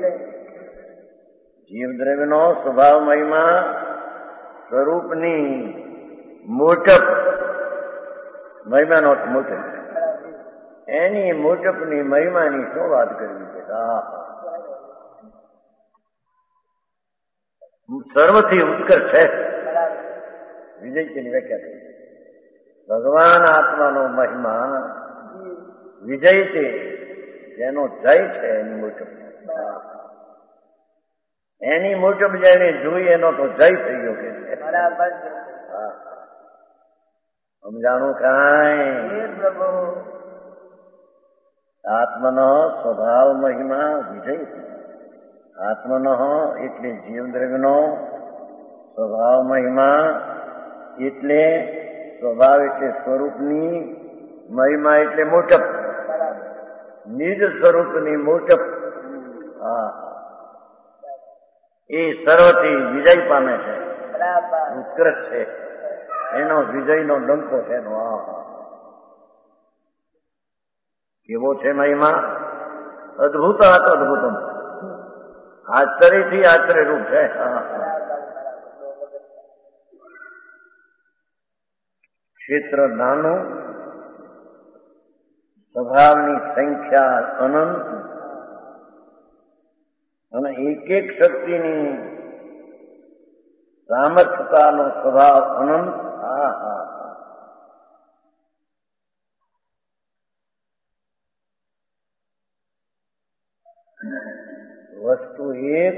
જીવદ્રવ્યનો સ્વભાવ મહિમા સ્વરૂપની મોટપ, મહિમાનો મોટપ, એની મોટપની મહિમાની શું વાત કરવી છે. સર્વથી ઉત્કર્ષ છે. વિજયની વ્યાખ્યા થઈ. ભગવાન આત્માનો મહિમા વિજય છે, જેનો જય છે એની મોટપ. એની મોટપ જેને જોઈ એનો તો જય થઈ ગયો કે સમજાણું કાંઈ. આત્મનો સ્વભાવ મહિમા વિજય છે. આત્મનો એટલે જીવદ્રવ્યનો, સ્વભાવ મહિમા એટલે સ્વભાવ એટલે સ્વરૂપની, મહિમા એટલે મોટપ, નિજ સ્વરૂપની મોટપ. હા, એ સર્વથી વિજય પામે છે, ઉત્કૃષ્ટ છે. એનો વિજયનો ડંકો છે. આ કેવો છે મહિમા? અદભુત અદભુતમ, આશ્ચર્યથી આશ્ચર્ય રૂપ છે. ક્ષેત્ર નાનું, સ્વભાવની સંખ્યા અનંત, અને એક એક શક્તિની સામર્થ્યતાનો સ્વભાવ અનંત. હા હા વસ્તુ એક,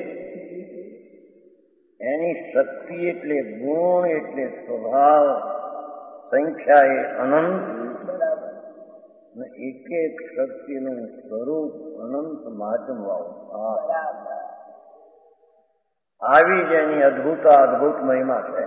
એની શક્તિ એટલે ગુણ એટલે સ્વભાવ, સંખ્યા એ અનંત, એક એક શક્તિનું સ્વરૂપ અનંત માધ્યમ વાળું. આવી જ એની અદભુત અદભુત મહિમા છે.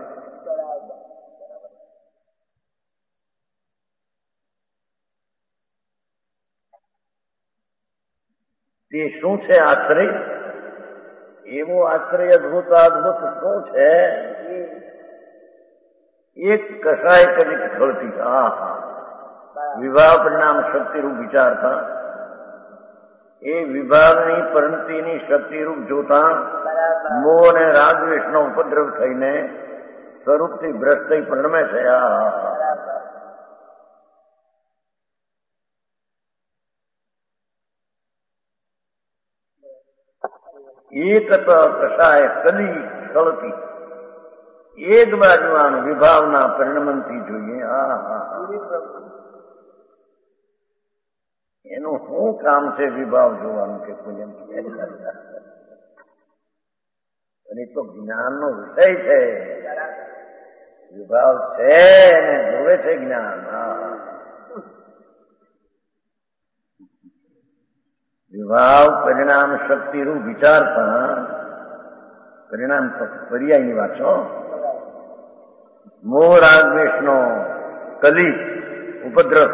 તે શું છે આશ્રય? એવો આશ્રય અદભુત અદભુત શું છે? એક કસાય કદી ખળતી. હા હા વિભાવ પરિણામ શક્તિરૂપ વિચારતા એ વિભાવની પરિણતિની શક્તિરૂપ જોતા મોહ અને રાગદ્વેષનો ઉપદ્રવ થઈને સ્વરૂપથી ભ્રષ્ટ થઈ પરિણમે છે. એક કશાય કલી છળતી એક બાજુ આમ વિભાવના પરિણમનથી જોઈએ. હા હા એનું શું કામ છે વિભાવ જોવાનું કે કોઈ એમ એ તો જ્ઞાનનો વિષય છે. વિભાવ છે એને જોવે છે જ્ઞાન. વિભાવ પરિણામ શક્તિરૂપ વિચારતા પરિણામ પર્યાયની વાત છો. મોહ રાગ દ્વેષનો કલી ઉપદ્રવ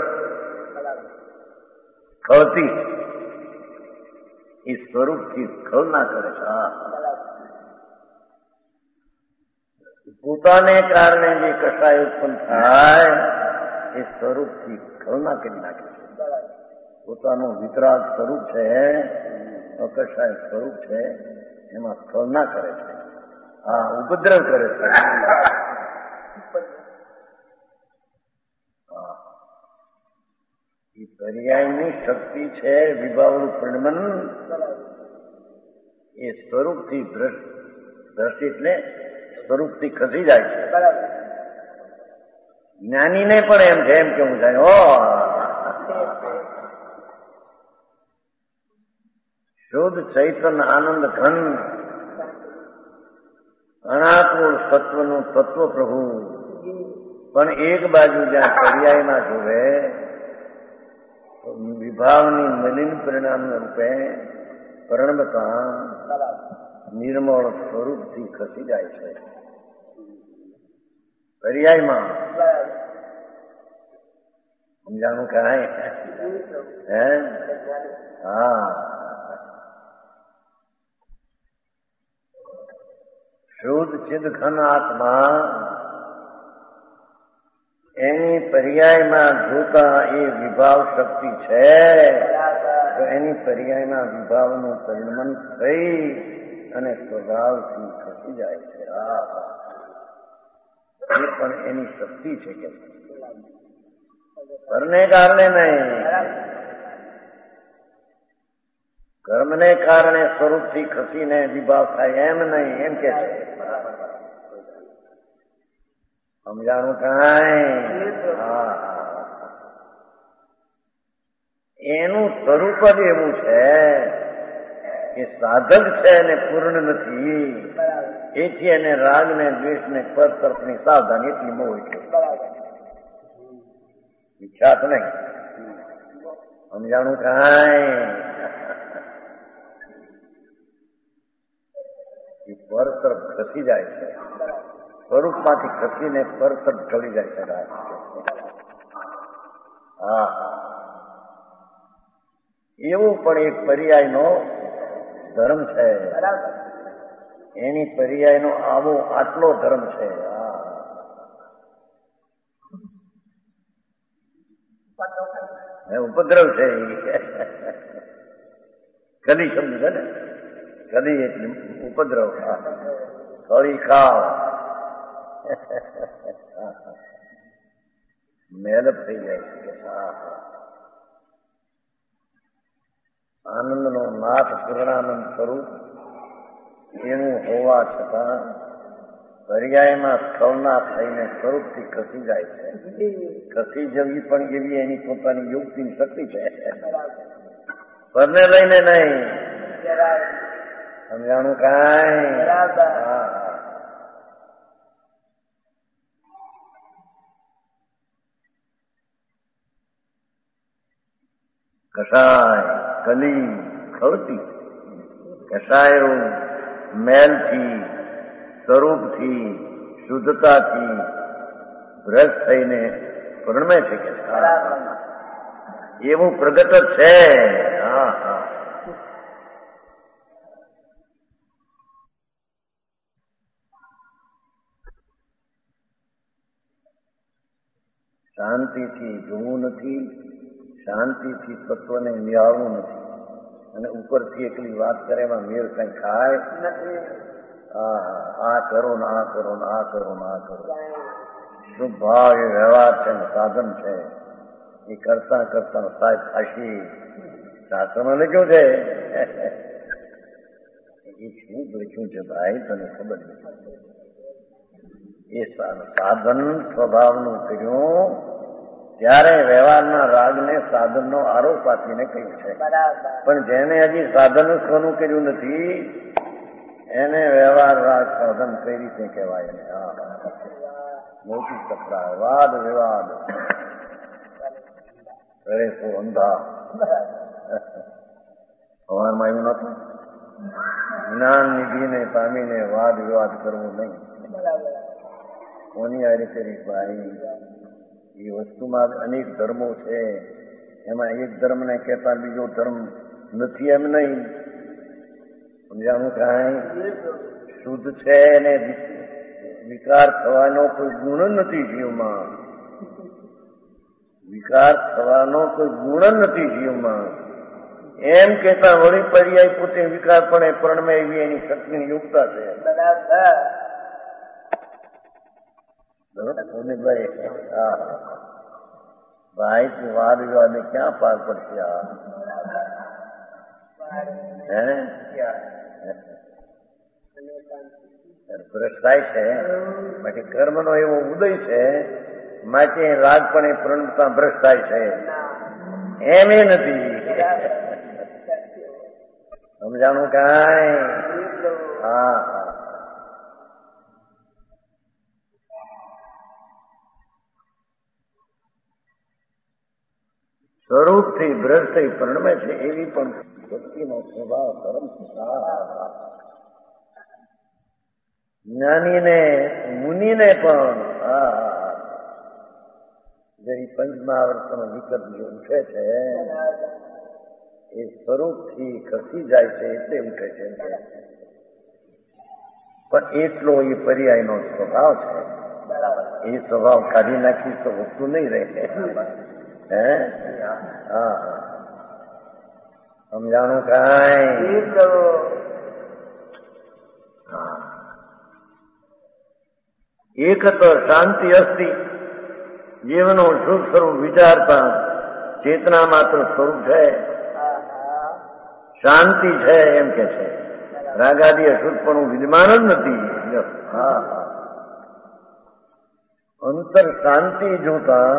ખળતી એ સ્વરૂપથી સ્ખલના કરે છે. પોતાને કારણે જે કશાય ઉત્પન્ન થાય એ સ્વરૂપથી સ્ખલના કરી નાખે છે. પોતાનું વિતરાગ સ્વરૂપ છે, અકશાય સ્વરૂપ છે, એમાં સ્ખલના કરે છે. હા ઉપદ્રવ કરે છે. એ પર્યાયની શક્તિ છે વિભાવનું પરિણમન. એ સ્વરૂપથી દ્રષ્ટિ એટલે સ્વરૂપથી ખસી જાય છે. જ્ઞાનીને પણ એમ છે એમ કેવું થાય ઓ શુદ્ધ ચૈતન્ય આનંદ ઘન અનાત્મ સત્વનું તત્વ પ્રભુ પણ એક બાજુ જ્યાં પર્યાયમાં જોવે વિભાવની મલિન પરિણામ રૂપે પરિણમતા નિર્મળ સ્વરૂપથી ખસી જાય છે. પર્યાયમાં સમજાણું કાંઈ હે હા શુદ્ધ ચિદ ઘન આત્મા એની પર્યાયમાં જોતા એ વિભાવ શક્તિ છે તો એની પર્યાયના વિભાવનું પરિણમન થઈ અને સ્વભાવથી ખસી જાય છે. એ પણ એની શક્તિ છે કે કર્મને કારણે નહીં, કર્મને કારણે સ્વરૂપથી ખસીને વિભાવ થાય એમ નહીં એમ કે છે. સમજાણું કાંઈ હા એનું સ્વરૂપ જ એવું છે કે સાધક છે અને પૂર્ણ નથી. એથી એને રાગ ને દ્વેષ ને પર તરફની સાવધાની એટલી મોહ એટલે વિખ્યાત નહીં. સમજાણું કાંઈ પર તરફ ખસી જાય છે. સ્વરૂપમાંથી ખસીને પર તરફ ઢળી જાય છે. હા એવું પણ એક પર્યાયનો ધર્મ છે. એની પર્યાયનો આવો આટલો ધર્મ છે. ઉપદ્રવ છે. કલી સમજ છે ને કલી એટલે ઉપદ્રવ. કળી ખાવ મેલપ થઈ જાય છે. આનંદનો નાથ પૂર્ણાનંદ સ્વરૂપ એવું હોવા છતાં પર્યાયમાં સ્થળના થઈને સ્વરૂપથી ખસી જાય છે. ખસી જવી પણ એવી એની પોતાની યુક્તિની શક્તિ છે. પરને લઈને નહીં. સમજાણું કાંઈ કશાય કલી ખળતી કશાયો મેલથી સ્વરૂપથી શુદ્ધતાથી ભ્રષ્ટ થઈને પરિણમે છે કે એવું પ્રગટ છે. હા હા શાંતિથી જોવું નથી, શાંતિથી તત્વને નિહાળવું નથી, અને ઉપરથી એકલી વાત કરે એમાં મેળ કઈ ખાય હા આ કરો ને આ કરો ને આ કરો ને આ કરો. શુભ ભાવ એ વ્યવહાર છે ને સાધન છે. એ કરતા કરતા સાહેબ ખાસી શાસ્ત્રમાં લખ્યું છે. એ શું લખ્યું છે ભાઈ તને ખબર નથી. એ સાધન સ્વભાવનું કર્યું ત્યારે વ્યવહારના રાગને સાધનનો આરોપ આપીને કહ્યું છે. પણ જેને હજી સાધન સ્વનું કર્યું નથી એને વ્યવહાર રાગ સાધન કઈ રીતે કહેવાય? મોટી તકરાર, વાદ વિવાદ કરે તો અંધા. સવારમાં એવું નતું. જ્ઞાન નિધિને પામીને વાદ વિવાદ કરવું નહીં. કોની આ રીતે ભાઈ? એ વસ્તુમાં અનેક ધર્મો છે, એમાં એક ધર્મને કહેતા બીજો ધર્મ નથી એમ નહીં. સમજાણું કાંઈ? શુદ્ધ છે એને વિકાર થવાનો કોઈ ગુણ નથી જીવમાં. વિકાર થવાનો કોઈ ગુણ નથી જીવમાં એમ કેતા વળી પર્યાય પોતે વિકાર પણ પરણમે એવી એની શક્તિની યોગતા છે. ભાઈ તું વાદ વિવાદ ક્યાં પાર પડશે? હે ભ્રષ્ટાય છે માટે કર્મનો એવો ઉદય છે માટે રાગ પણ એ પ્રણતા ભ્રષ્ટાય છે એમ એ નથી. સમજાણું કાંઈ? હા હા. સ્વરૂપથી ભ્રષ્ટ થઈ પરણમે છે એવી પણ ભક્તિનો સ્વભાવ ધર્મ. જ્ઞાનીને મુનિને પણ હા જે પંચમહાવર્તનો વિકલ્પ જે ઉઠે છે એ સ્વરૂપથી ખસી જાય છે એટલે ઉઠે છે. પણ એટલો એ પર્યાયનો સ્વભાવ છે. એ સ્વભાવ કાઢી નાખી તો વસ્તુ નહીં રહે. હે હા સમજાણું કાંઈ? એક તો શાંતિ અસ્તિ જીવનો શુભ સ્વરૂપ વિચારતા ચેતના માત્ર સ્વરૂપ છે, શાંતિ છે એમ કે છે. રાગાદી અશુદ્ધપણું વિદ્યમાન જ નથી. હા અંતર શાંતિ જોતા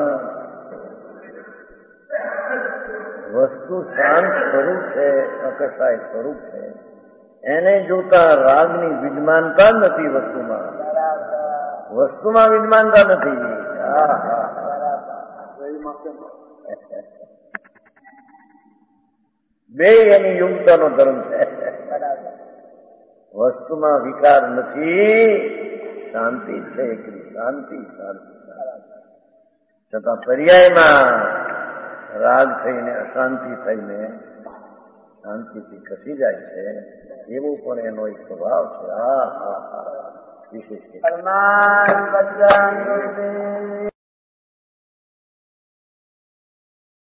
વસ્તુ શાંત સ્વરૂપ છે, અકસાય સ્વરૂપ છે. એને જોતા રાગની વિદ્યમાનતા નથી. વસ્તુમાં વસ્તુમાં વિદ્યમાનતા નથી. હા હા બે એની યોગ્યતાનો ધર્મ છે. વસ્તુમાં વિકાર નથી, શાંતિ છે. શાંતિ શાંતિ છતાં પર્યાયમાં રાગ થઈને અશાંતિ થઈને શાંતિથી ખસી જાય છે. એવો પણ એનો એક સ્વભાવ છે. હા હા હા વિશેષ